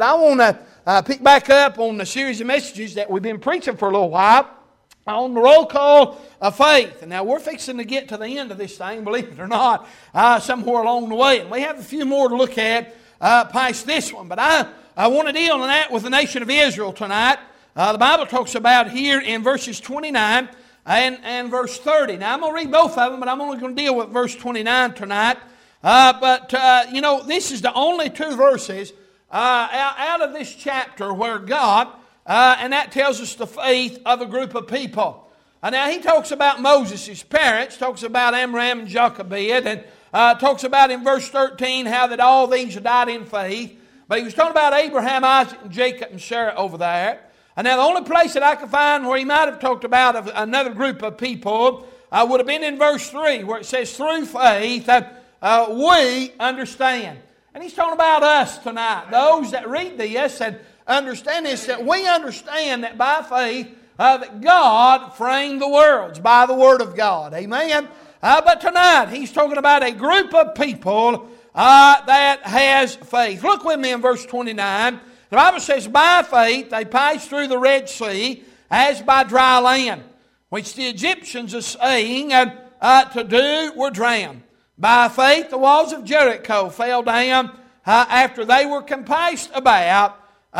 but I want to pick back up on the series of messages that we've been preaching for a little while on the roll call of faith. And now we're fixing to get to the end of this thing, believe it or not, somewhere along the way. And we have a few more to look at past this one. But I want to deal on that with the nation of Israel tonight. The Bible talks about here in verses 29 and verse 30. Now I'm going to read both of them, but I'm only going to deal with verse 29 tonight. This is the only two verses out of this chapter where God, and that tells us the faith of a group of people. Now he talks about Moses' parents, talks about Amram and Jochebed, and talks about in verse 13 how that all these died in faith. But he was talking about Abraham, Isaac, and Jacob, and Sarah over there. And now the only place that I can find where he might have talked about another group of people would have been in verse 3, where it says, through faith we understand. And he's talking about us tonight. Those that read this and understand this, that we understand that by faith that God framed the worlds by the Word of God. Amen? But tonight he's talking about a group of people that has faith. Look with me in verse 29. The Bible says, by faith they passed through the Red Sea as by dry land, which the Egyptians are saying to do were drowned. By faith the walls of Jericho fell down after they were compassed about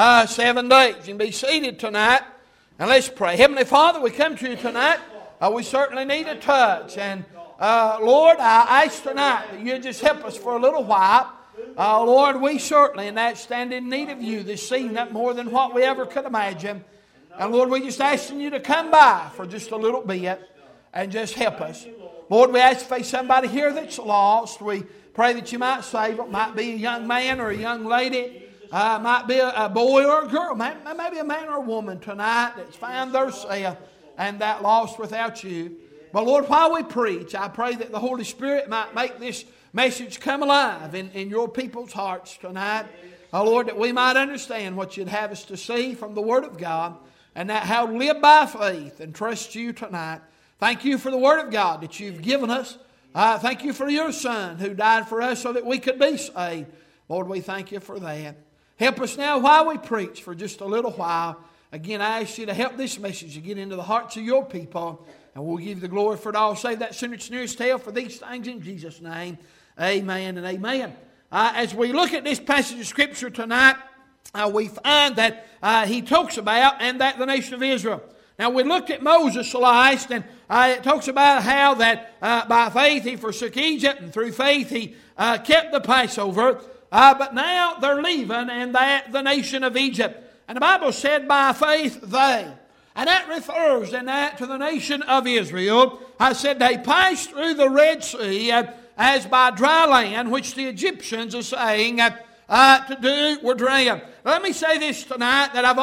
7 days. You can be seated tonight and let's pray. Heavenly Father, we come to you tonight. We certainly need a touch. And Lord, I ask tonight that you just help us for a little while. Lord, we certainly in that stand in need of you this evening more than what we ever could imagine. And Lord, we just asking you to come by for just a little bit and just help us. Lord, we ask if there's somebody here that's lost, we pray that you might save them. Might be a young man or a young lady. Might be a boy or a girl. Maybe a man or a woman tonight that's found themselves and that lost without you. But Lord, while we preach, I pray that the Holy Spirit might make this message come alive in your people's hearts tonight. Lord, that we might understand what you'd have us to see from the Word of God and that how to live by faith and trust you tonight. Thank you for the Word of God that you've given us. Thank you for your Son who died for us so that we could be saved. Lord, we thank you for that. Help us now while we preach for just a little while. Again, I ask you to help this message to get into the hearts of your people. And we'll give you the glory for it all. Save that sinner that's nearest hell for these things in Jesus' name. Amen and amen. As we look at this passage of Scripture tonight, we find that he talks about and that the nation of Israel. Now we looked at Moses last, and it talks about how that by faith he forsook Egypt, and through faith he kept the Passover. But now they're leaving, and that the nation of Egypt. And the Bible said by faith they. And that refers in that to the nation of Israel. I said they passed through the Red Sea as by dry land, which the Egyptians are saying to do were drowned. Let me say this tonight, that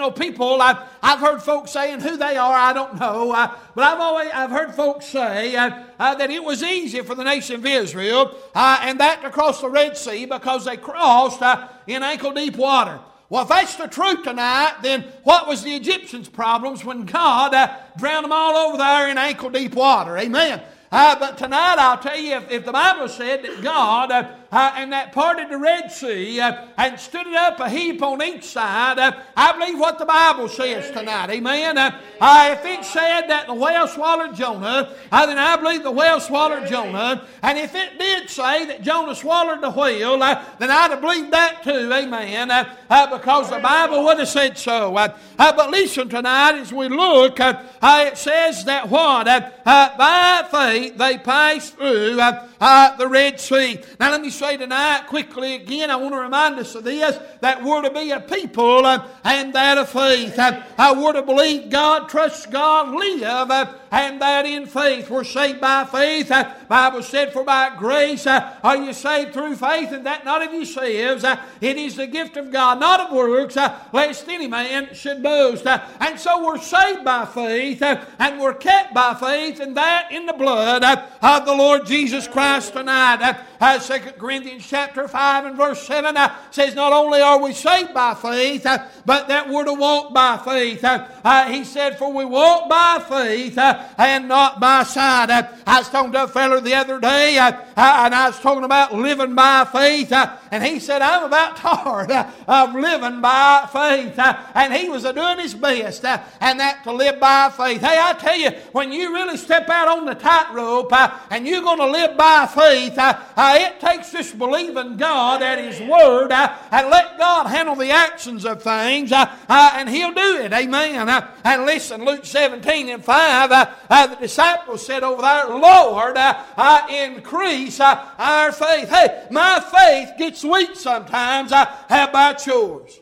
I've heard folks saying who they are, I don't know. But I've heard folks say that it was easy for the nation of Israel and that to cross the Red Sea because they crossed in ankle-deep water. Well, if that's the truth tonight, then what was the Egyptians' problems when God drowned them all over there in ankle-deep water? Amen. But tonight I'll tell you, if the Bible said that God and that parted the Red Sea and stood it up a heap on each side, I believe what the Bible says tonight. Amen. If it said that the whale swallowed Jonah, then I believe the whale swallowed Jonah. And if it did say that Jonah swallowed the whale, then I'd have believed that too. Amen. Because the Bible would have said so. But listen tonight, as we look, it says that what? By faith they passed through the Red Sea. Now let me say tonight quickly again, I want to remind us of this, that we're to be a people and that of faith. We're to believe God, trust God, live, and that in faith. We're saved by faith. The Bible said, for by grace are you saved through faith, and that not of yourselves. It is the gift of God, not of works, lest any man should boast. And so we're saved by faith, and we're kept by faith, and that in the blood of the Lord Jesus Christ tonight. 2 Corinthians chapter 5 and verse 7 says not only are we saved by faith, but that we're to walk by faith. He said, for we walk by faith and not by sight. I was talking to a fellow the other day, and I was talking about living by faith, and he said, I'm about tired of living by faith. And he was doing his best, and that to live by faith. Hey, I tell you, when you really step out on the tightrope and you're going to live by faith, it takes just believing God at His Word and let God handle the actions of things, and He'll do it. Amen. And listen, Luke 17:5, the disciples said over there, Lord, increase our faith. Hey, my faith gets weak sometimes. How about yours?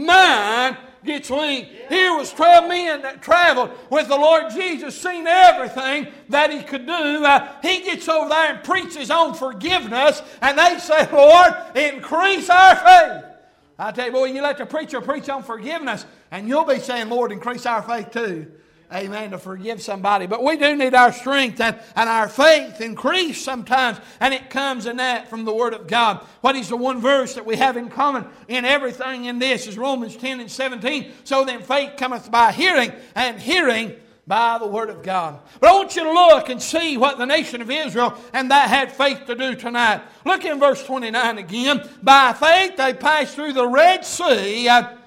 Mine gets weak. Here was 12 men that traveled with the Lord Jesus, seen everything that He could do. He gets over there and preaches on forgiveness, and they say, Lord, increase our faith. I tell you, boy, you let the preacher preach on forgiveness, and you'll be saying, Lord, increase our faith too. Amen, to forgive somebody. But we do need our strength and our faith increase sometimes. And it comes in that from the Word of God. What is the one verse that we have in common in everything in this is Romans 10:17. So then faith cometh by hearing, and hearing by the Word of God. But I want you to look and see what the nation of Israel and that had faith to do tonight. Look in verse 29 again. By faith they passed through the Red Sea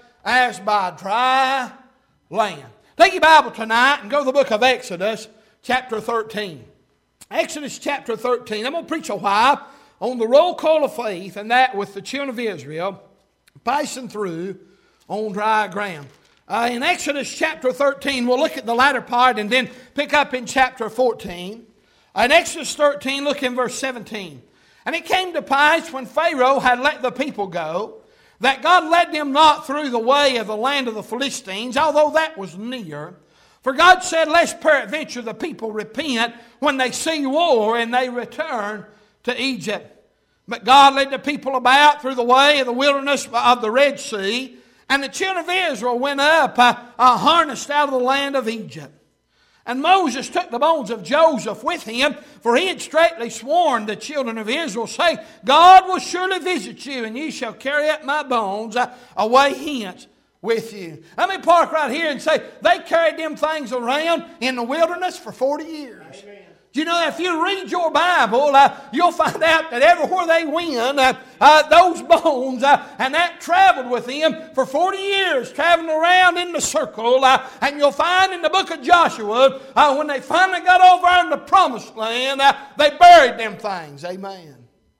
as by dry land. Take your Bible tonight and go to the book of Exodus, chapter 13. Exodus chapter 13. I'm going to preach a while on the roll call of faith, and that with the children of Israel passing through on dry ground. In Exodus chapter 13, we'll look at the latter part and then pick up in chapter 14. In Exodus 13, look in verse 17. And it came to pass when Pharaoh had let the people go, that God led them not through the way of the land of the Philistines, although that was near. For God said, lest peradventure the people repent when they see war and they return to Egypt. But God led the people about through the way of the wilderness of the Red Sea, and the children of Israel went up harnessed out of the land of Egypt. And Moses took the bones of Joseph with him, for he had straitly sworn the children of Israel, saying, God will surely visit you, and ye shall carry up my bones away hence with you. Let me park right here and say, they carried them things around in the wilderness for 40 years. Amen. You know, if you read your Bible, you'll find out that everywhere they went, those bones, and that traveled with them for 40 years, traveling around in the circle. And you'll find in the book of Joshua, when they finally got over in the promised land, they buried them things. Amen.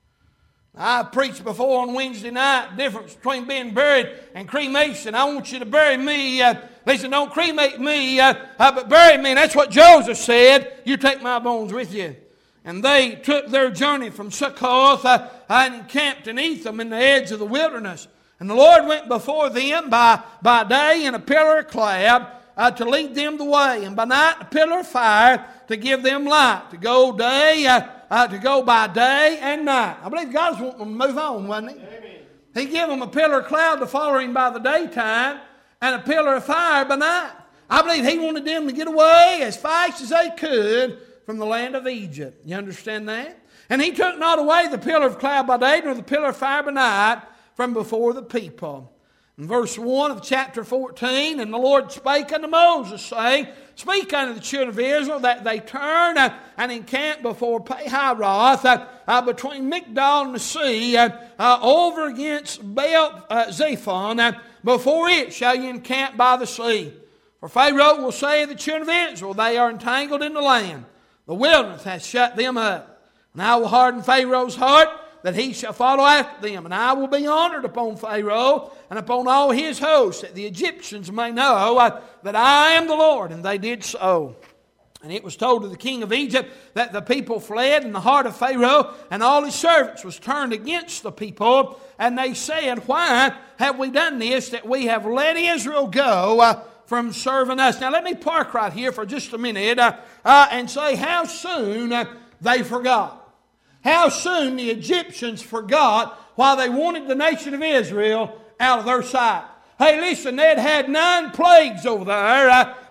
I preached before on Wednesday night the difference between being buried and cremation. I want you to bury me. Listen, don't cremate me, but bury me. And that's what Joseph said. You take my bones with you. And they took their journey from Succoth and encamped in Etham in the edge of the wilderness. And the Lord went before them by day in a pillar of cloud to lead them the way, and by night a pillar of fire to give them light, to go by day and night. I believe God was wanting them to move on, wasn't He? Amen. He gave them a pillar of cloud to follow Him by the daytime and a pillar of fire by night. I believe He wanted them to get away as fast as they could from the land of Egypt. You understand that? And He took not away the pillar of cloud by day nor the pillar of fire by night from before the people. In verse 1 of chapter 14, and the Lord spake unto Moses, saying, Speak unto the children of Israel that they turn and encamp before Pi-hahiroth between Migdol and the sea, over against Baal-zephon. Before it shall ye encamp by the sea. For Pharaoh will say of the children of Israel, They are entangled in the land. The wilderness hath shut them up. And I will harden Pharaoh's heart, that he shall follow after them. And I will be honored upon Pharaoh and upon all his hosts, that the Egyptians may know that I am the Lord. And they did so. And it was told to the king of Egypt that the people fled, and the heart of Pharaoh and all his servants was turned against the people. And they said, Why have we done this, that we have let Israel go from serving us? Now let me park right here for just a minute and say how soon they forgot. How soon the Egyptians forgot while they wanted the nation of Israel out of their sight. Hey, listen, they'd had 9 plagues over there,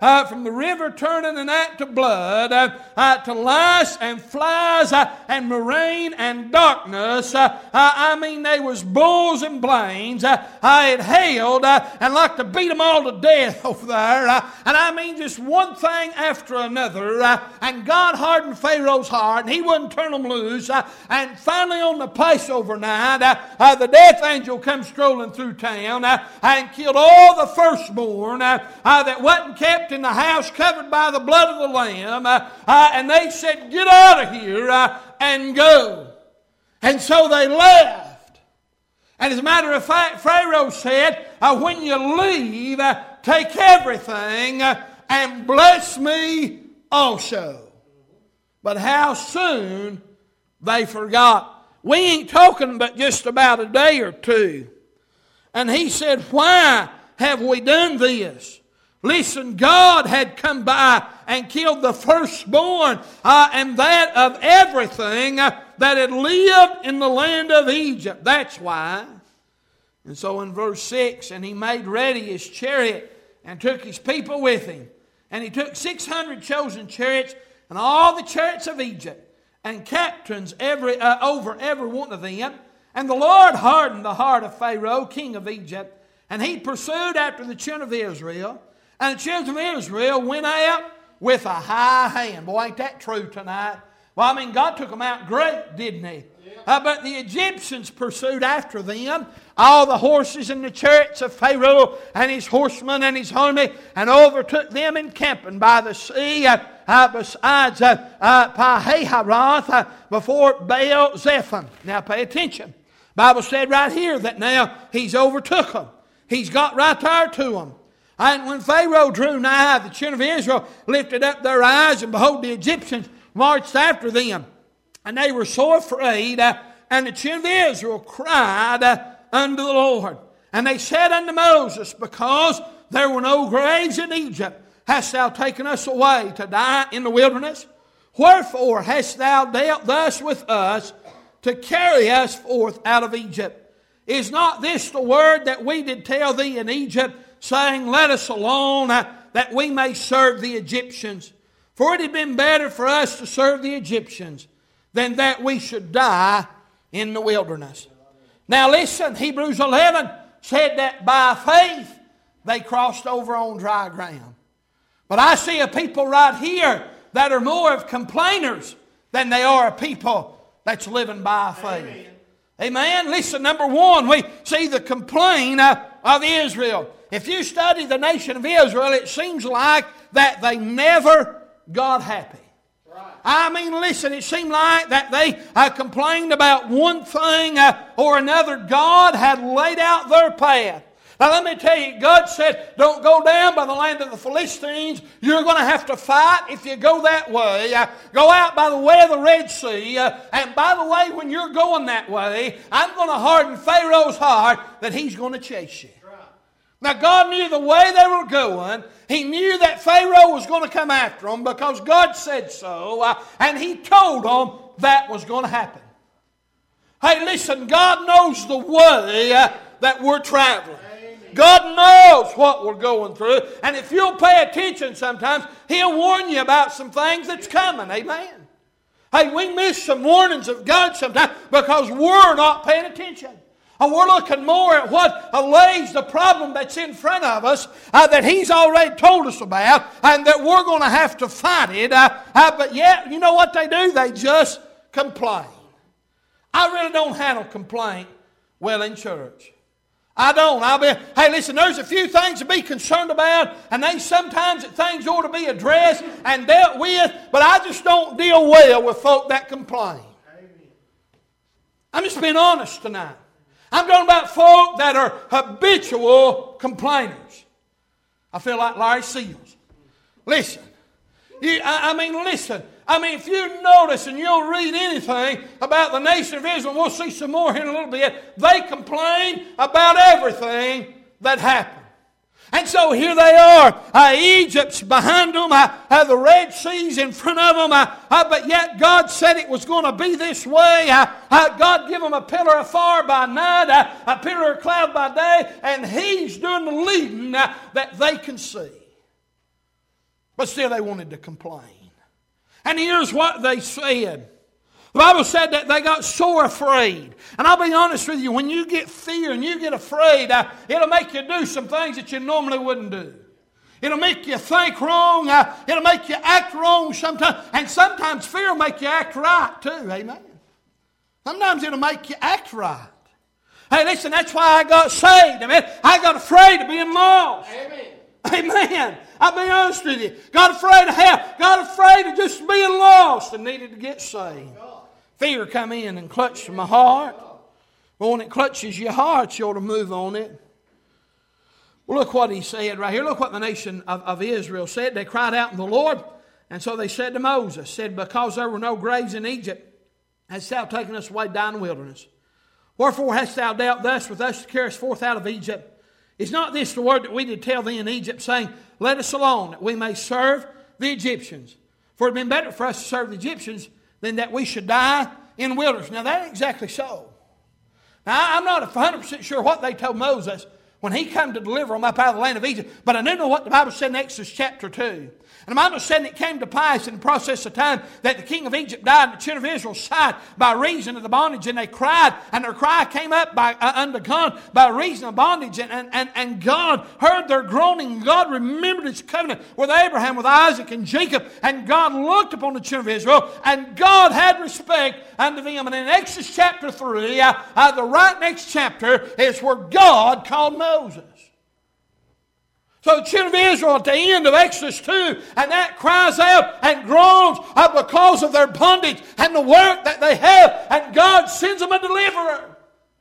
from the river turning the night to blood, to lice and flies and marine and darkness. I mean, they was bulls and blains. It hailed and like to beat them all to death over there. And I mean, just one thing after another. And God hardened Pharaoh's heart, and he wouldn't turn them loose. And finally, on the Passover night, the death angel come strolling through town and killed all the firstborn that wasn't kept in the house covered by the blood of the Lamb. And they said, "Get out of here and go." And so they left. And as a matter of fact, Pharaoh said, "When you leave, take everything and bless me also." But how soon they forgot. We ain't talking but just about a day or two. And he said, "Why have we done this?" Listen, God had come by and killed the firstborn and that of everything that had lived in the land of Egypt. That's why. And so in verse 6, "And he made ready his chariot and took his people with him. And he took 600 chosen chariots and all the chariots of Egypt and captains over every one of them. And the Lord hardened the heart of Pharaoh, king of Egypt, and he pursued after the children of Israel. And the children of Israel went out with a high hand." Boy, ain't that true tonight? Well, I mean, God took them out great, didn't he? But the Egyptians pursued after them, all the horses and the chariots of Pharaoh and his horsemen and his army, and overtook them encamping by the sea besides Pi-hahiroth before Baal-zephon. Now pay attention. The Bible said right here that now he's overtook them. He's got right there to them. And when Pharaoh drew nigh, the children of Israel lifted up their eyes, and behold, the Egyptians marched after them. And they were so afraid, and the children of Israel cried unto the Lord. And they said unto Moses, "Because there were no graves in Egypt, hast thou taken us away to die in the wilderness? Wherefore hast thou dealt thus with us to carry us forth out of Egypt? Is not this the word that we did tell thee in Egypt, saying, Let us alone, that we may serve the Egyptians? For it had been better for us to serve the Egyptians than that we should die in the wilderness." Now listen, Hebrews 11 said that by faith they crossed over on dry ground. But I see a people right here that are more of complainers than they are a people that's living by faith. Amen. Listen, number one, we see the complaint of Israel. If you study the nation of Israel, it seems like that they never got happy. I mean, listen, it seemed like that they complained about one thing or another. God had laid out their path. Now let me tell you, God said, don't go down by the land of the Philistines. You're going to have to fight if you go that way. Go out by the way of the Red Sea. And by the way, when you're going that way, I'm going to harden Pharaoh's heart that he's going to chase you. Now God knew the way they were going. He knew that Pharaoh was going to come after them because God said so. And He told them that was going to happen. Hey, listen, God knows the way that we're traveling. God knows what we're going through. And if you'll pay attention sometimes, He'll warn you about some things that's coming. Amen. Hey, we miss some warnings of God sometimes because we're not paying attention. And we're looking more at what lays the problem that's in front of us that He's already told us about and that we're going to have to fight it. But yet, you know what they do? They just complain. I really don't handle complaint well in church. I don't. Hey, listen, there's a few things to be concerned about, and sometimes things ought to be addressed and dealt with, but I just don't deal well with folk that complain. I'm just being honest tonight. I'm talking about folk that are habitual complainers. I feel like Larry Seals. Listen. Listen. If you notice and you'll read anything about the nation of Israel, we'll see some more here in a little bit, they complain about everything that happened. And so here they are. Egypt's behind them. The Red Sea's in front of them. But yet God said it was going to be this way. God gave them a pillar of fire by night, a pillar of cloud by day, and He's doing the leading that they can see. But still they wanted to complain. And here's what they said. The Bible said that they got sore afraid. And I'll be honest with you, when you get fear and you get afraid, it'll make you do some things that you normally wouldn't do. It'll make you think wrong. It'll make you act wrong sometimes. And sometimes fear will make you act right too. Amen. Sometimes it'll make you act right. Hey, listen, that's why I got saved. Amen. I got afraid of being lost. Amen. Amen. I'll be honest with you. Got afraid of hell. Got afraid of just being lost and needed to get saved. Fear come in and clutched my heart. Well, when it clutches your heart, you ought to move on it. Well, look what he said right here. Look what the nation of Israel said. They cried out to the Lord. And so they said to Moses, said, because there were no graves in Egypt, hast thou taken us away down the wilderness? Wherefore hast thou dealt thus with us to carry us forth out of Egypt? Is not this the word that we did tell thee in Egypt, saying, let us alone, that we may serve the Egyptians? For it had been better for us to serve the Egyptians than that we should die in the wilderness. Now, that ain't exactly so. Now, I'm not 100% sure what they told Moses when he came to deliver them up out of the land of Egypt, but I do know what the Bible said in Exodus chapter 2. And the Bible said it came to pass in the process of time that the king of Egypt died in the children of Israel's sight by reason of the bondage, and they cried, and their cry came up unto God by reason of bondage, and God heard their groaning. God remembered His covenant with Abraham, with Isaac, and Jacob, and God looked upon the children of Israel, and God had respect unto them. And in Exodus chapter 3, the right next chapter is where God called Moses. So the children of Israel at the end of Exodus 2, and that cries out and groans because of their bondage and the work that they have, and God sends them a deliverer.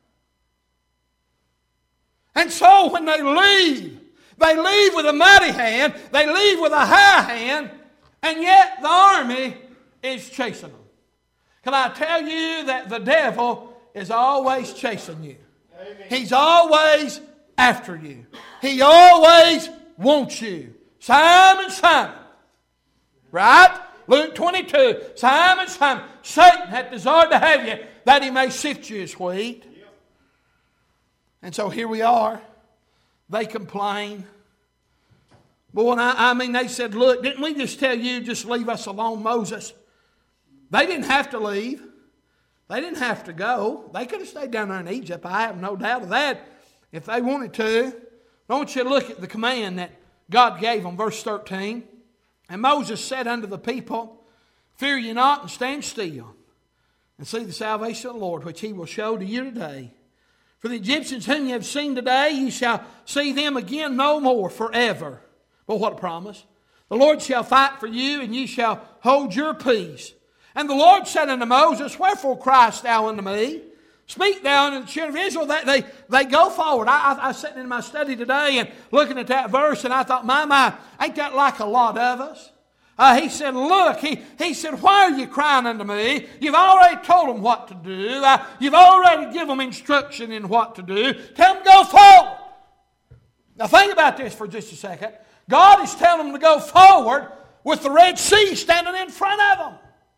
And so when they leave with a mighty hand, they leave with a high hand, and yet the army is chasing them. Can I tell you that the devil is always chasing you? Amen. He's always after you. He always wants you. Simon, Simon. Right? Luke 22. Simon, Simon. Satan hath desired to have you, that he may sift you as wheat. And so here we are. They complain. Boy, I mean, they said, look, didn't we just tell you, just leave us alone, Moses? They didn't have to leave. They didn't have to go. They could have stayed down there in Egypt. I have no doubt of that if they wanted to. I want you to look at the command that God gave them, verse 13. And Moses said unto the people, fear ye not, and stand still, and see the salvation of the Lord, which He will show to you today. For the Egyptians whom ye have seen today, ye shall see them again no more forever. Well, what a promise. The Lord shall fight for you, and ye shall hold your peace. And the Lord said unto Moses, wherefore criest thou unto me? Speak thou unto the children of Israel that they go forward. I was sitting in my study today and looking at that verse, and I thought, my, ain't that like a lot of us? He said, look, he said, why are you crying unto me? You've already told them what to do. You've already given them instruction in what to do. Tell them to go forward. Now think about this for just a second. God is telling them to go forward with the Red Sea standing in front of them.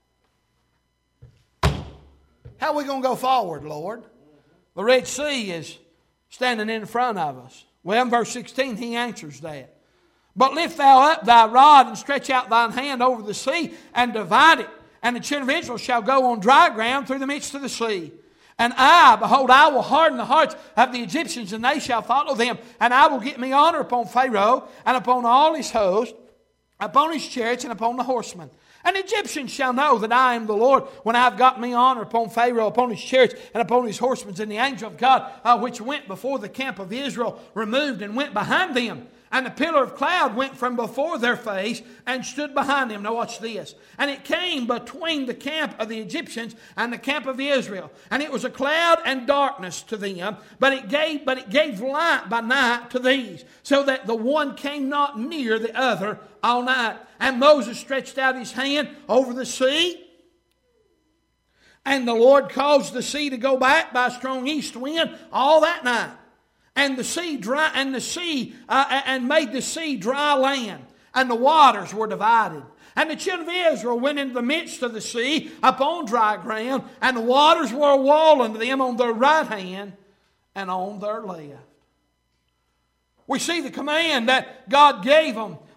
How are we going to go forward, Lord? The Red Sea is standing in front of us. Well, in verse 16, He answers that. But lift thou up thy rod and stretch out thine hand over the sea and divide it. And the children of Israel shall go on dry ground through the midst of the sea. And behold, I will harden the hearts of the Egyptians, and they shall follow them. And I will get me honor upon Pharaoh and upon all his host, upon his chariots and upon the horsemen. And the Egyptians shall know that I am the Lord when I have got me honor upon Pharaoh, upon his chariots, and upon his horsemen. And the angel of God, which went before the camp of Israel, removed and went behind them. And the pillar of cloud went from before their face and stood behind them. Now watch this. And it came between the camp of the Egyptians and the camp of Israel. And it was a cloud and darkness to them, but it gave light by night to these, so that the one came not near the other all night. And Moses stretched out his hand over the sea, and the Lord caused the sea to go back by a strong east wind all that night. And the sea dry, and made the sea dry land, and the waters were divided. And the children of Israel went into the midst of the sea upon dry ground, and the waters were a wall unto them on their right hand and on their left. We see the command that God gave them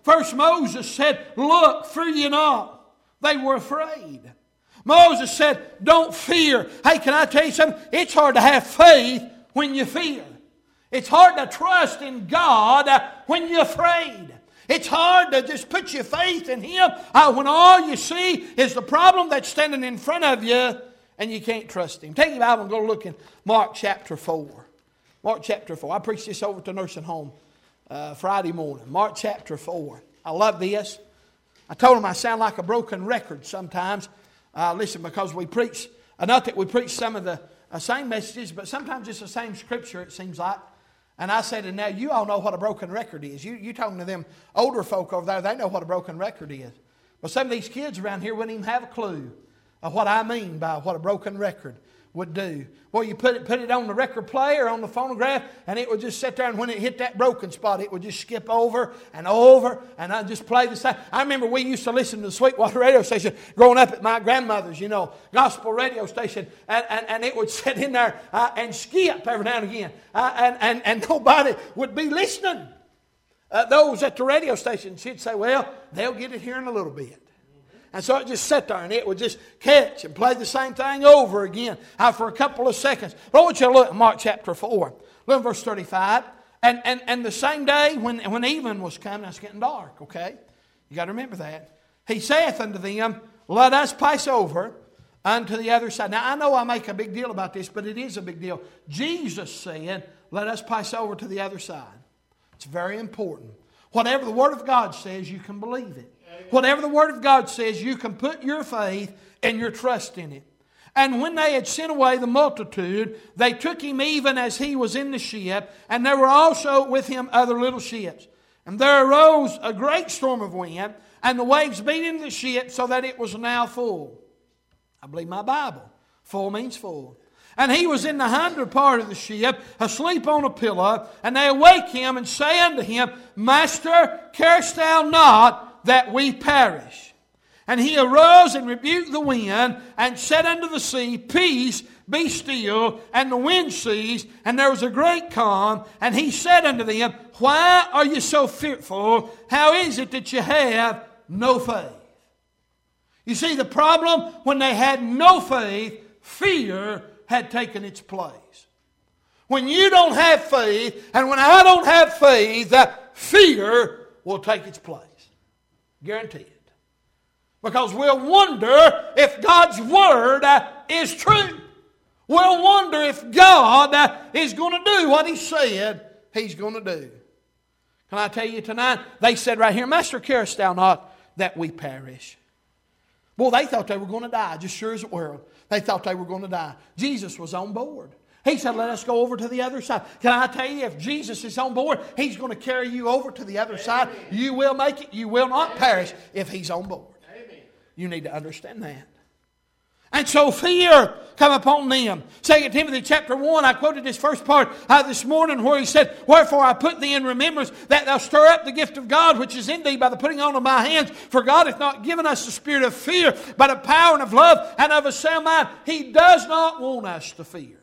First Moses said, look, fear ye not. They were afraid. Moses said, don't fear. Hey, can I tell you something? It's hard to have faith when you fear. It's hard to trust in God when you're afraid. It's hard to just put your faith in Him when all you see is the problem that's standing in front of you and you can't trust Him. Take your Bible and go look in Mark chapter 4. Mark chapter 4. I preached this over at the nursing home Friday morning. Mark chapter 4. I love this. I told them I sound like a broken record sometimes. Listen, because we preach, not that we preach some of the same messages, but sometimes it's the same scripture, it seems like. And I said, and now you all know what a broken record is. You talking to them older folk over there, they know what a broken record is. But some of these kids around here wouldn't even have a clue of what I mean by what a broken record would do. Well, you put it on the record player, on the phonograph, and it would just sit there, and when it hit that broken spot, it would just skip over, and I'd just play the same. I remember we used to listen to the Sweetwater radio station growing up at my grandmother's, gospel radio station, and it would sit in there and skip every now and again, and nobody would be listening. Those at the radio station, she'd say, well, they'll get it here in a little bit. And so it just sat there and it would just catch and play the same thing over again for a couple of seconds. But I want you to look at Mark chapter 4. Look at verse 35. And the same day when evening was coming, it's getting dark, okay? You got to remember that. He saith unto them, let us pass over unto the other side. Now I know I make a big deal about this, but it is a big deal. Jesus said, let us pass over to the other side. It's very important. Whatever the Word of God says, you can believe it. Whatever the Word of God says, you can put your faith and your trust in it. And when they had sent away the multitude, they took him even as he was in the ship, and there were also with him other little ships. And there arose a great storm of wind, and the waves beat into the ship so that it was now full. I believe my Bible. Full means full. And he was in the hinder part of the ship, asleep on a pillow, and they awake him and say unto him, Master, carest thou not that we perish? And he arose and rebuked the wind, and said unto the sea, Peace, be still. And the wind ceased, and there was a great calm. And he said unto them, Why are you so fearful? How is it that you have no faith? You see, the problem when they had no faith, fear had taken its place. When you don't have faith, and when I don't have faith, fear will take its place. Guarantee it. Because we'll wonder if God's Word is true. We'll wonder if God is going to do what He said He's going to do. Can I tell you tonight? They said right here, Master, carest thou not that we perish? Well, they thought they were going to die, just sure as the world. They thought they were going to die. Jesus was on board. He said, let us go over to the other side. Can I tell you, if Jesus is on board, He's going to carry you over to the other side. You will make it. You will not perish if He's on board. You need to understand that. And so fear come upon them. 2 Timothy chapter 1, I quoted this first part this morning where he said, Wherefore I put thee in remembrance that thou stir up the gift of God which is in thee by the putting on of my hands. For God hath not given us the spirit of fear, but of power and of love and of a sound mind. He does not want us to fear.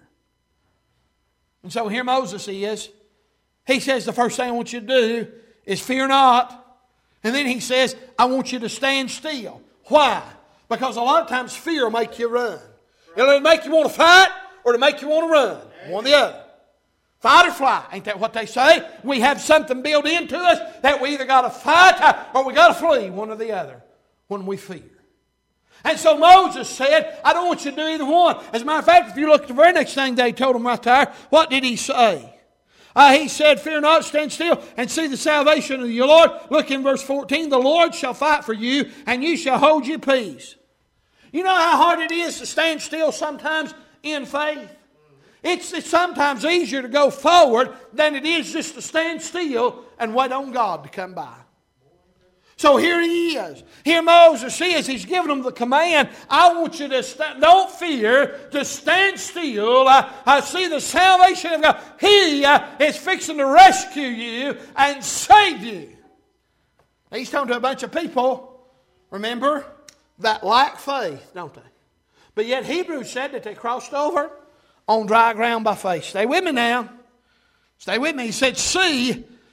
And so here Moses is. He says the first thing I want you to do is fear not. And then he says, I want you to stand still. Why? Because a lot of times fear will make you run. It'll make you want to fight or it'll make you want to run. One or the other. Fight or fly. Ain't that what they say? We have something built into us that we either got to fight or we got to flee. One or the other. When we fear. And so Moses said, I don't want you to do either one. As a matter of fact, if you look at the very next thing they told him right there, what did he say? He said, Fear not, stand still, and see the salvation of your Lord. Look in verse 14. The Lord shall fight for you, and you shall hold your peace. You know how hard it is to stand still sometimes in faith? It's sometimes easier to go forward than it is just to stand still and wait on God to come by. So here he is. Here Moses is. He's giving them the command. I want you to don't fear, to stand still. I see the salvation of God. He is fixing to rescue you and save you. He's talking to a bunch of people, remember, that lack faith, don't they? But yet Hebrews said that they crossed over on dry ground by faith. Stay with me now. Stay with me. He said, see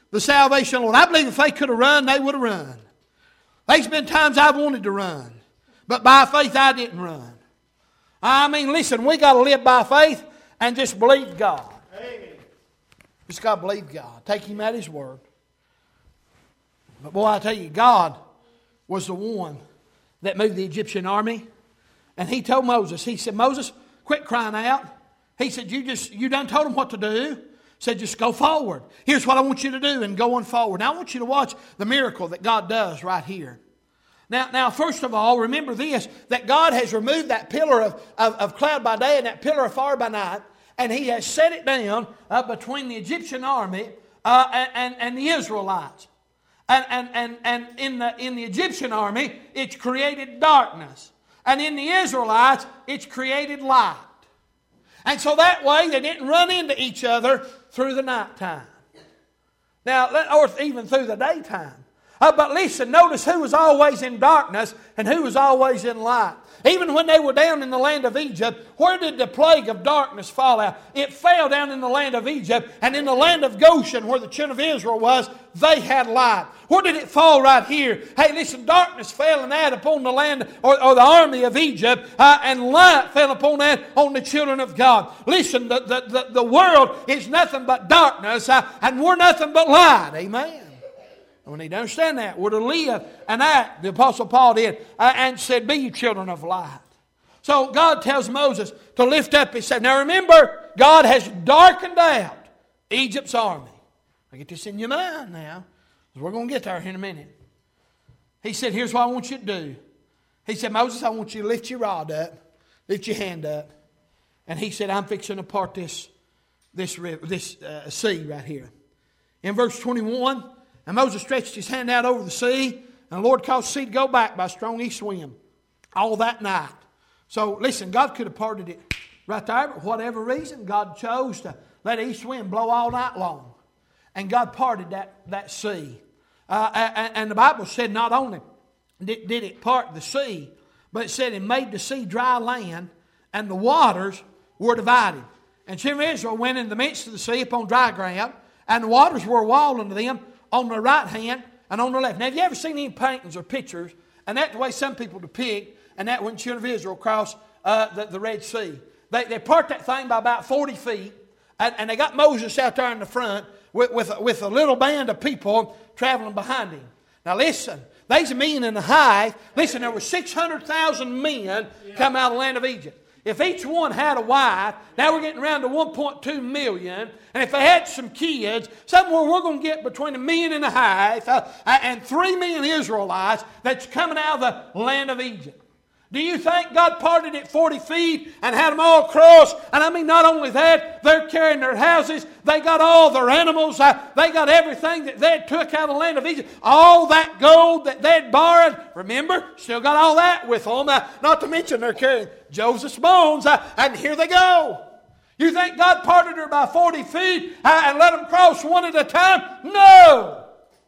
the salvation of the Lord. I believe if they could have run, they would have run. There's been times I've wanted to run, but by faith I didn't run. I mean, listen, we got to live by faith and just believe God. Amen. Just got to believe God. Take Him at His word. But boy, I tell you, God was the one that moved the Egyptian army. And He told Moses, He said, Moses, quit crying out. He said, you done told them what to do. He said, just go forward. Here's what I want you to do, and go on forward. Now I want you to watch the miracle that God does right here. Now, first of all, remember this, that God has removed that pillar of cloud by day and that pillar of fire by night, and He has set it down between the Egyptian army and the Israelites. And in the Egyptian army, it's created darkness. And in the Israelites, it's created light. And so that way, they didn't run into each other through the nighttime. Now, or even through the daytime. But listen, notice who was always in darkness and who was always in light. Even when they were down in the land of Egypt, where did the plague of darkness fall out? It fell down in the land of Egypt, and in the land of Goshen, where the children of Israel was, they had light. Where did it fall? Right here. Hey, listen, darkness fell and that upon the land or the army of Egypt, and light fell upon that on the children of God. Listen, the world is nothing but darkness, and we're nothing but light. Amen. We need to understand that. We're to live and act, the Apostle Paul did, and said, be you children of light. So God tells Moses to lift up his staff. Now remember, God has darkened out Egypt's army. I get this in your mind now, because we're going to get there here in a minute. He said, here's what I want you to do. He said, Moses, I want you to lift your rod up, lift your hand up. And he said, I'm fixing to part this sea right here. In verse 21, and Moses stretched his hand out over the sea, and the Lord caused the sea to go back by a strong east wind all that night. So listen, God could have parted it right there, but for whatever reason, God chose to let the east wind blow all night long. And God parted that sea. And the Bible said not only did it part the sea, but it said it made the sea dry land, and the waters were divided. And children of Israel went in the midst of the sea upon dry ground, and the waters were a wall unto them on the right hand and on the left. Now, have you ever seen any paintings or pictures, and that's the way some people depict, and that when children of Israel crossed the Red Sea. They part that thing by about 40 feet, and they got Moses out there in the front with a little band of people traveling behind him. Now listen, there's 1.5 million. Listen, there were 600,000 men come out of the land of Egypt. If each one had a wife, now we're getting around to 1.2 million. And if they had some kids, somewhere we're going to get between 1.5 million and 3 million Israelites that's coming out of the land of Egypt. Do you think God parted it 40 feet and had them all cross? And I mean, not only that, they're carrying their houses. They got all their animals. They got everything that they took out of the land of Egypt. All that gold that they'd borrowed. Remember, still got all that with them. Not to mention they're carrying Joseph's bones. And here they go. You think God parted her by 40 feet and let them cross one at a time? No.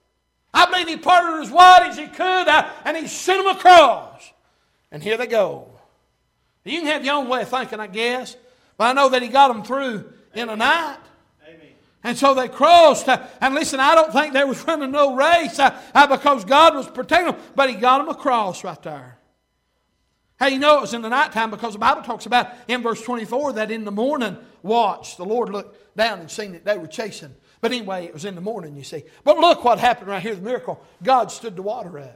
I believe He parted her as wide as He could and He sent them across. And here they go. You can have your own way of thinking, I guess. But I know that He got them through in a night. Amen. And so they crossed. And listen, I don't think they was running no race because God was protecting them. But He got them across right there. How you know it was in the nighttime? Because the Bible talks about in verse 24 that in the morning watch, the Lord looked down and seen that they were chasing. But anyway, it was in the morning, you see. But look what happened right here, the miracle. God stood the water up.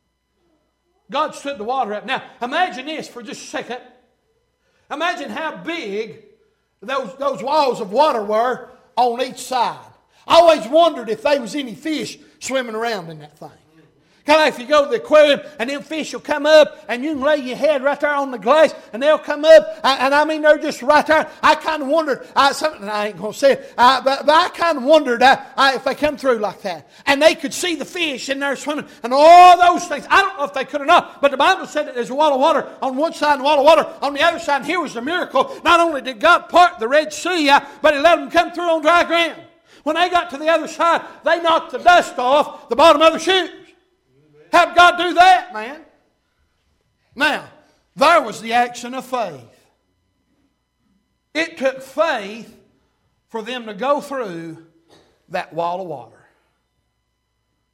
God stood the water up. Now, imagine this for just a second. Imagine how big those walls of water were on each side. I always wondered if there was any fish swimming around in that thing. Kind of like if you go to the aquarium and them fish will come up and you can lay your head right there on the glass and they'll come up and I mean they're just right there. I kind of wondered, something I ain't going to say it, but I kind of wondered if they come through like that. And they could see the fish in there swimming and all those things. I don't know if they could or not, but the Bible said that there's a wall of water on one side and a wall of water on the other side. And here was the miracle. Not only did God part the Red Sea, but He let them come through on dry ground. When they got to the other side, they knocked the dust off the bottom of their shoes. How did God do that, man? Now, there was the action of faith. It took faith for them to go through that wall of water.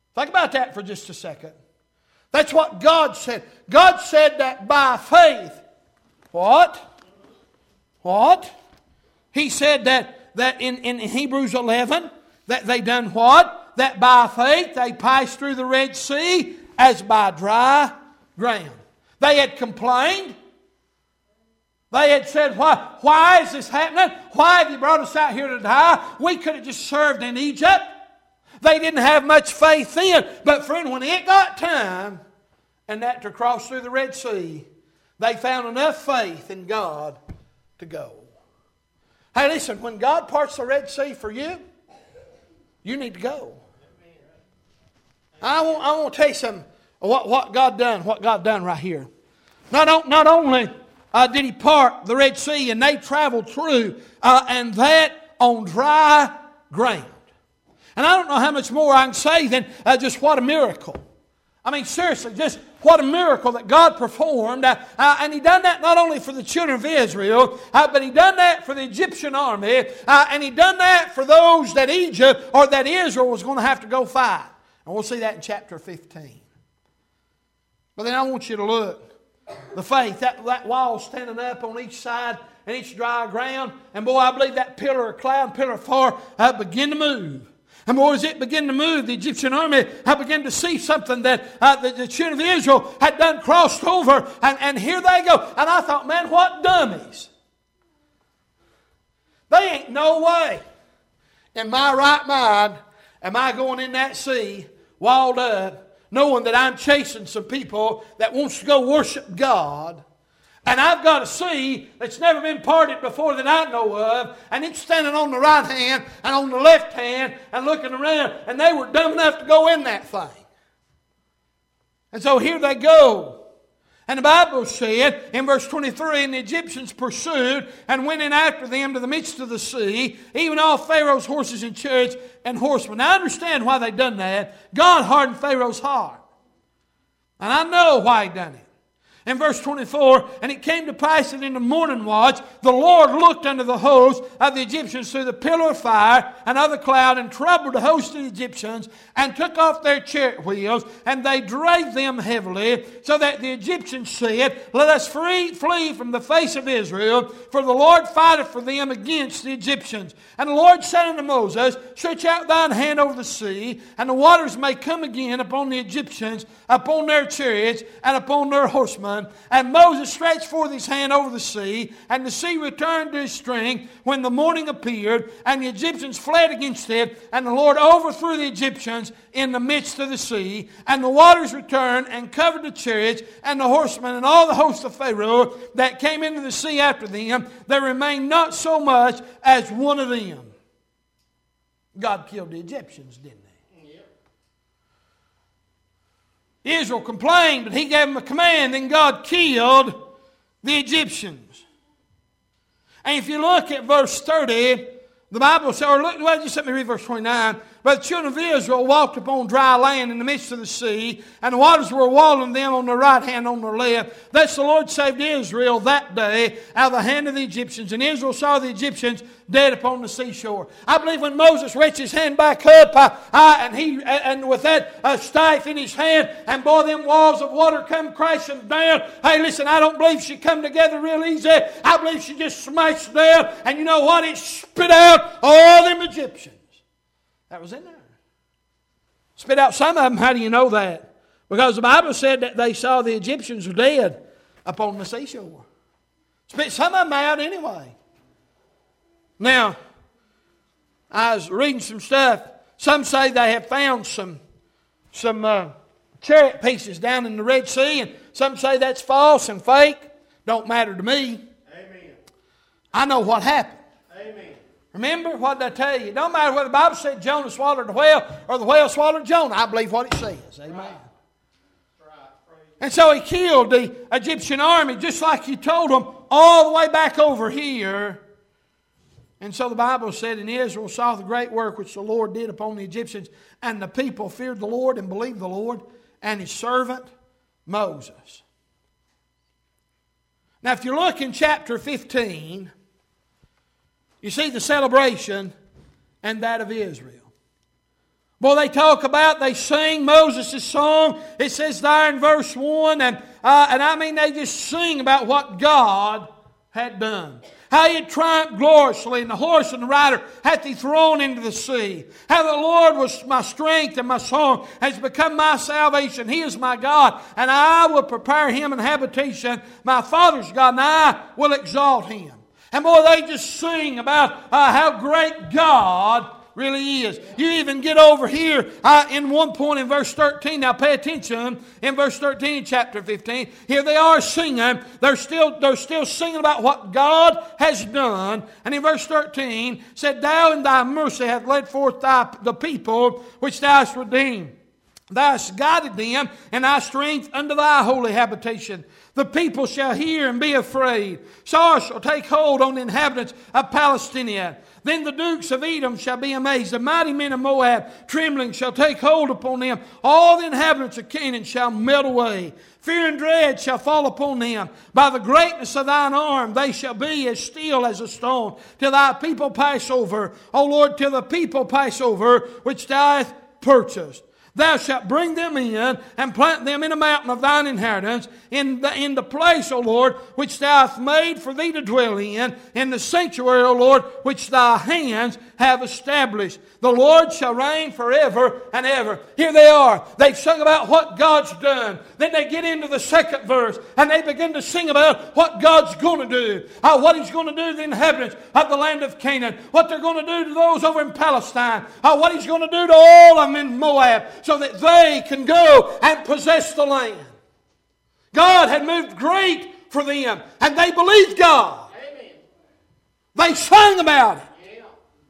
Think about that for just a second. That's what God said. God said that by faith. What? What? He said that in Hebrews 11, that they done what? That by faith they passed through the Red Sea as by dry ground. They had complained. They had said, why is this happening? Why have you brought us out here to die? We could have just served in Egypt. They didn't have much faith then. But friend, when it got time and that to cross through the Red Sea, they found enough faith in God to go. Hey, listen, when God parts the Red Sea for you, you need to go. I want to tell you something. What God done right here. Not only did He part the Red Sea and they traveled through, and that on dry ground. And I don't know how much more I can say than just what a miracle. I mean, seriously, just what a miracle that God performed. And He done that not only for the children of Israel, but He done that for the Egyptian army, and He done that for those that Egypt or that Israel was going to have to go fight. And we'll see that in chapter 15. But then I want you to look. The faith, that wall standing up on each side and each dry ground. And boy, I believe that pillar of cloud, pillar of fire began to move. And boy, as it began to move, the Egyptian army began to see something that the children of Israel had done crossed over. And here they go. And I thought, man, what dummies. They ain't no way in my right mind am I going in that sea walled up, knowing that I'm chasing some people that wants to go worship God. And I've got a sea that's never been parted before that I know of. And it's standing on the right hand and on the left hand and looking around. And they were dumb enough to go in that thing. And so here they go. And the Bible said in verse 23, and the Egyptians pursued and went in after them to the midst of the sea, even all Pharaoh's horses and chariots and horsemen. Now I understand why they done that. God hardened Pharaoh's heart. And I know why He done it. In verse 24, and it came to pass that in the morning watch, the Lord looked unto the host of the Egyptians through the pillar of fire and of the cloud, and troubled the host of the Egyptians, and took off their chariot wheels, and they drave them heavily, so that the Egyptians said, let us flee from the face of Israel, for the Lord fighteth for them against the Egyptians. And the Lord said unto Moses, stretch out thine hand over the sea, and the waters may come again upon the Egyptians, upon their chariots, and upon their horsemen. And Moses stretched forth his hand over the sea, and the sea returned to his strength when the morning appeared, and the Egyptians fled against it, and the Lord overthrew the Egyptians in the midst of the sea, and the waters returned and covered the chariots and the horsemen and all the host of Pharaoh that came into the sea after them. There remained not so much as one of them. God killed the Egyptians, didn't He? Israel complained, but He gave them a command, then God killed the Egyptians. And if you look at verse 30, the Bible says, or look, well, just let me read verse 29. But the children of Israel walked upon dry land in the midst of the sea, and the waters were walling them on their right hand, on their left. Thus the Lord saved Israel that day out of the hand of the Egyptians, and Israel saw the Egyptians dead upon the seashore. I believe when Moses reached his hand back up, and with that staff in his hand, and boy, them walls of water come crashing down. Hey, listen, I don't believe she come together real easy. I believe she just smashed down, and you know what? It spit out all them Egyptians. That was in there. Spit out some of them. How do you know that? Because the Bible said that they saw the Egyptians dead upon the seashore. Spit some of them out anyway. Now, I was reading some stuff. Some say they have found some chariot pieces down in the Red Sea, and some say that's false and fake. Don't matter to me. Amen. I know what happened. Amen. Remember, what did I tell you? It don't matter whether the Bible said Jonah swallowed the whale or the whale swallowed Jonah. I believe what it says. Amen. Right. And so He killed the Egyptian army just like He told them all the way back over here. And so the Bible said, and Israel saw the great work which the Lord did upon the Egyptians, and the people feared the Lord and believed the Lord and His servant Moses. Now if you look in chapter 15, you see the celebration and that of Israel. Boy, they sing Moses' song. It says there in verse 1, and I mean they just sing about what God had done. How He had triumphed gloriously, and the horse and the rider hath He thrown into the sea. How the Lord was my strength, and my song has become my salvation. He is my God, and I will prepare Him an habitation, my father's God, and I will exalt Him. And boy, they just sing about how great God really is. You even get over here in one point in verse 13. Now pay attention. In verse 13 chapter 15. Here they are singing. They're still singing about what God has done. And in verse 13 said, Thou in Thy mercy hast led forth the people which Thou hast redeemed. Thou hast guided them in Thy strength unto Thy holy habitation. The people shall hear and be afraid. Sorrow shall take hold on the inhabitants of Palestine. Then the dukes of Edom shall be amazed. The mighty men of Moab, trembling, shall take hold upon them. All the inhabitants of Canaan shall melt away. Fear and dread shall fall upon them. By the greatness of Thine arm they shall be as still as a stone, till Thy people pass over. O Lord, till the people pass over, which Thou hast purchased. Thou shalt bring them in and plant them in a mountain of Thine inheritance, in the place, O Lord, which Thou hast made for Thee to dwell in the sanctuary, O Lord, which Thy hands have established. The Lord shall reign forever and ever. Here they are. They've sung about what God's done. Then they get into the second verse and they begin to sing about what God's going to do. What He's going to do to the inhabitants of the land of Canaan. What they're going to do to those over in Palestine. What He's going to do to all of them in Moab, so that they can go and possess the land. God had moved great for them, and they believed God. Amen. They sang about it. Yeah.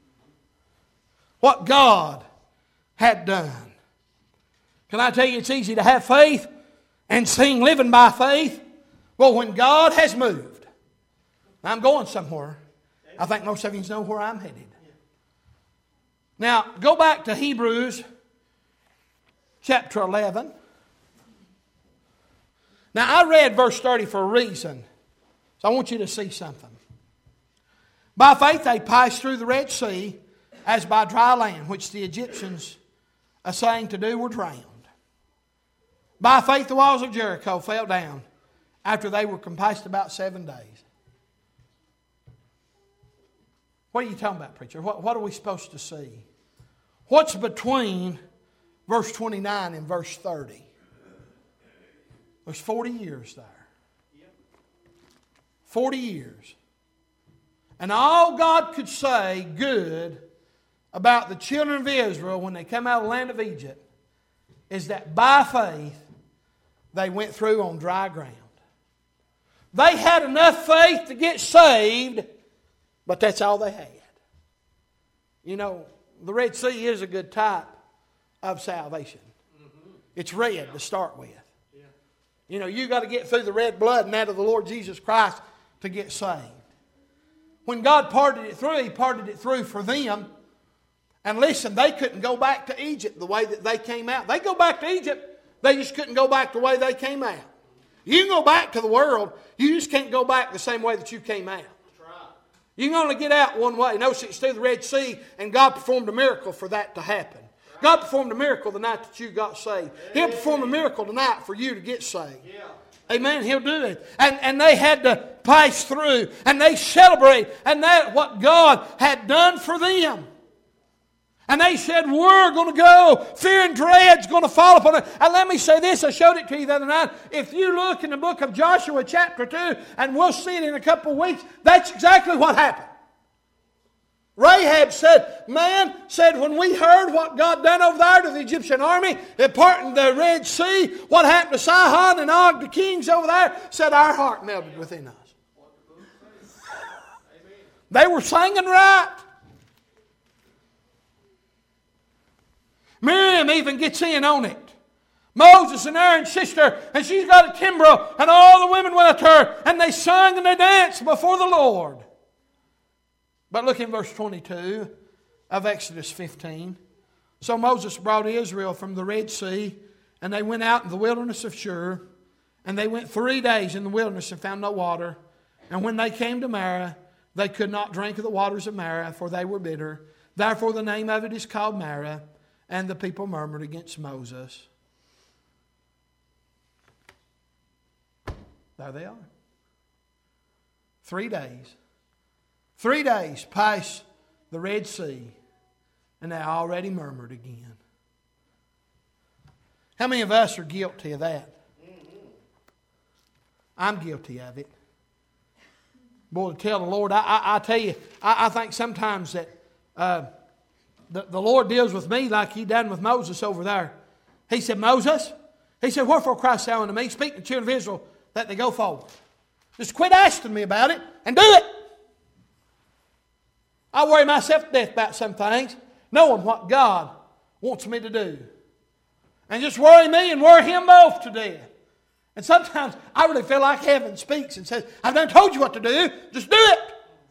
What God had done. Can I tell you, it's easy to have faith and sing living by faith? Well, when God has moved. I'm going somewhere. I think most of you know where I'm headed. Now, go back to Hebrews chapter 11. Now, I read verse 30 for a reason. So I want you to see something. By faith they passed through the Red Sea as by dry land, which the Egyptians, essaying to do, were drowned. By faith the walls of Jericho fell down after they were compassed about 7 days. What are you talking about, preacher? What are we supposed to see? What's between verse 29 and verse 30? There's 40 years there. 40 years. And all God could say good about the children of Israel when they come out of the land of Egypt is that by faith they went through on dry ground. They had enough faith to get saved, but that's all they had. You know, the Red Sea is a good type of salvation. It's red to start with. You know, you got to get through the red blood and that of the Lord Jesus Christ to get saved. When God parted it through, He parted it through for them. And listen, they couldn't go back to Egypt the way that they came out. They go back to Egypt, they just couldn't go back the way they came out. You can go back to the world, you just can't go back the same way that you came out. You can only get out one way. Notice it's through the Red Sea, and God performed a miracle for that to happen. God performed a miracle the night that you got saved. He'll perform a miracle tonight for you to get saved. Amen. He'll do it. And they had to pass through, and they celebrate, and that's what God had done for them. And they said, we're going to go. Fear and dread's going to fall upon us. And let me say this, I showed it to you the other night. If you look in the book of Joshua chapter 2, and we'll see it in a couple of weeks, that's exactly what happened. Rahab said, when we heard what God done over there to the Egyptian army, parting the Red Sea, what happened to Sihon and Og, the kings over there, said our heart melted within us. They were singing right. Miriam even gets in on it. Moses and Aaron's sister, and she's got a timbrel, and all the women went with her, and they sung and they danced before the Lord. But look in verse 22 of Exodus 15. So Moses brought Israel from the Red Sea, and they went out in the wilderness of Shur, and they went 3 days in the wilderness and found no water. And when they came to Marah, they could not drink of the waters of Marah, for they were bitter. Therefore the name of it is called Marah. And the people murmured against Moses. There they are. 3 days. 3 days past the Red Sea. And they already murmured again. How many of us are guilty of that? I'm guilty of it. Boy, to tell the Lord, I tell you, I think sometimes that the Lord deals with me like He done with Moses over there. He said, Moses, He said, wherefore criest thou unto me, speak to the children of Israel that they go forward. Just quit asking me about it and do it. I worry myself to death about some things, knowing what God wants me to do. And just worry me and worry Him both to death. And sometimes I really feel like heaven speaks and says, I've done told you what to do, just do it.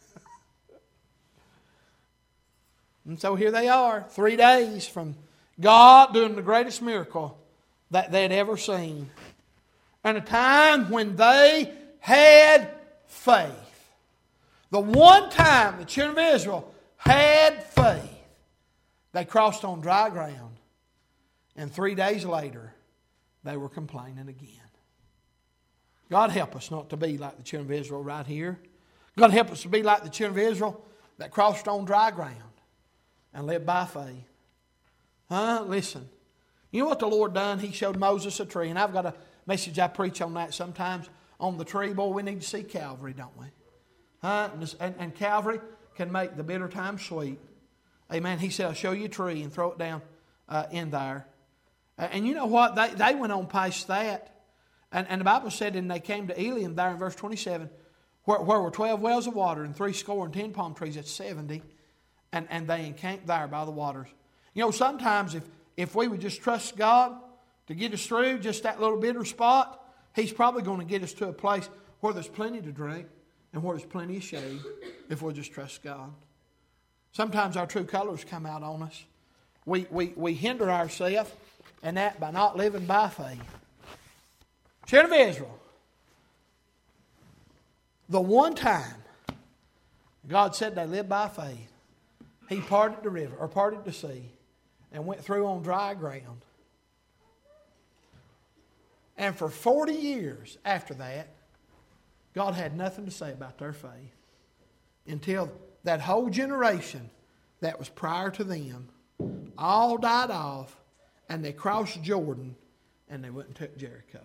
And so here they are, 3 days from God doing the greatest miracle that they'd ever seen. And a time when they had faith. The one time the children of Israel had faith, they crossed on dry ground. And 3 days later, they were complaining again. God help us not to be like the children of Israel right here. God help us to be like the children of Israel that crossed on dry ground and lived by faith. Listen. You know what the Lord done? He showed Moses a tree. And I've got a message I preach on that sometimes. On the tree, boy, we need to see Calvary, don't we? And Calvary can make the bitter time sweet. Amen. He said, I'll show you a tree and throw it down in there. And you know what? They went on past that. And the Bible said, and they came to Elim there in verse 27, where were 12 wells of water and 70 palm trees. That's 70. And they encamped there by the waters. You know, sometimes if we would just trust God to get us through just that little bitter spot, He's probably going to get us to a place where there's plenty to drink and where there's plenty of shade if we'll just trust God. Sometimes our true colors come out on us. We hinder ourselves and that by not living by faith. Children of Israel, the one time God said they lived by faith, He parted the river, or parted the sea, and went through on dry ground. And for 40 years after that, God had nothing to say about their faith until that whole generation that was prior to them all died off, and they crossed Jordan and they went and took Jericho.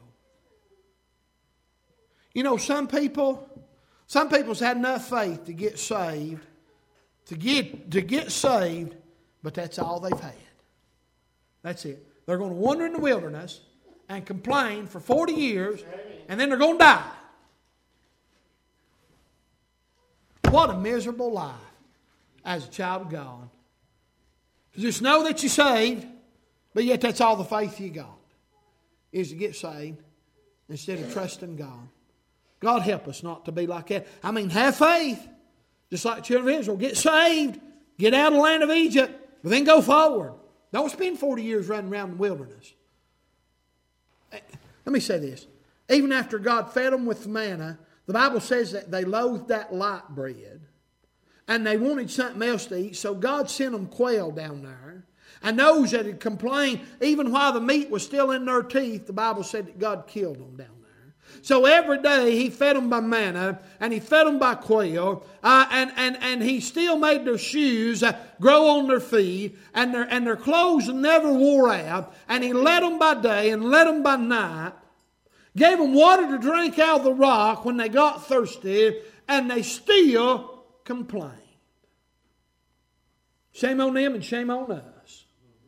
You know, some people's had enough faith to get saved, to get saved, but that's all they've had. That's it. They're going to wander in the wilderness and complain for 40 years, and then they're going to die. What a miserable life as a child of God. Just know that you're saved, but yet that's all the faith you got, is to get saved instead of trusting God. God help us not to be like that. I mean, have faith. Just like the children of Israel. Get saved. Get out of the land of Egypt. But then go forward. Don't spend 40 years running around in the wilderness. Let me say this. Even after God fed them with the manna, the Bible says that they loathed that light bread. And they wanted something else to eat. So God sent them quail down there. And those that had complained, even while the meat was still in their teeth, the Bible said that God killed them down there. So every day He fed them by manna, and He fed them by quail, and He still made their shoes grow on their feet, and their clothes never wore out, and He led them by day and led them by night, gave them water to drink out of the rock when they got thirsty, and they still complained. Shame on them and shame on us.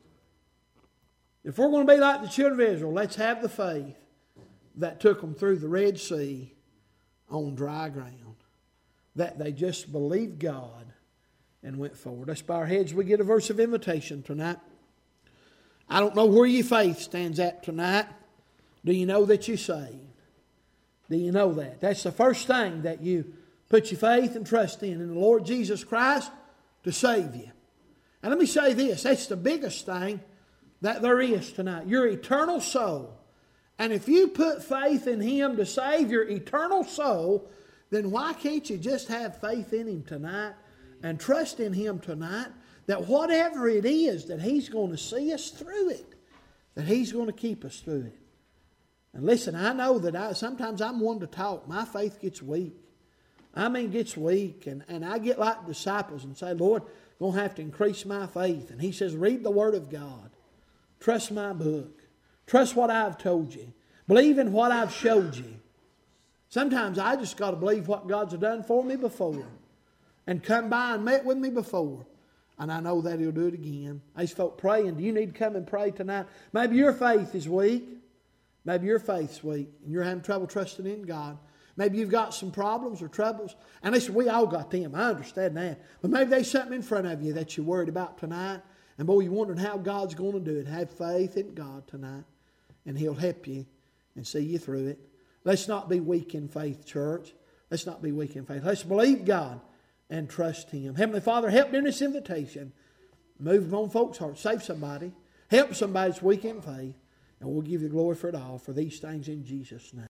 If we're going to be like the children of Israel, let's have the faith that took them through the Red Sea on dry ground. That they just believed God and went forward. Let's bow our heads. We get a verse of invitation tonight. I don't know where your faith stands at tonight. Do you know that you're saved? Do you know that? That's the first thing, that you put your faith and trust in the Lord Jesus Christ to save you. And let me say this. That's the biggest thing that there is tonight. Your eternal soul. And if you put faith in Him to save your eternal soul, then why can't you just have faith in Him tonight and trust in Him tonight that whatever it is, that He's going to see us through it. That He's going to keep us through it. And listen, I know that sometimes I'm one to talk. My faith gets weak. Gets weak. And I get like the disciples and say, Lord, I'm going to have to increase my faith. And He says, read the Word of God. Trust my book. Trust what I've told you. Believe in what I've showed you. Sometimes I just got to believe what God's done for me before. And come by and met with me before. And I know that He'll do it again. These folk praying. Do you need to come and pray tonight? Maybe your faith is weak. Maybe your faith's weak. And you're having trouble trusting in God. Maybe you've got some problems or troubles. And listen, we all got them. I understand that. But maybe there's something in front of you that you're worried about tonight. And boy, you're wondering how God's going to do it. Have faith in God tonight. And He'll help you and see you through it. Let's not be weak in faith, church. Let's not be weak in faith. Let's believe God and trust Him. Heavenly Father, help during this invitation. Move on folks' hearts. Save somebody. Help somebody that's weak in faith. And we'll give you glory for it all. For these things in Jesus' name.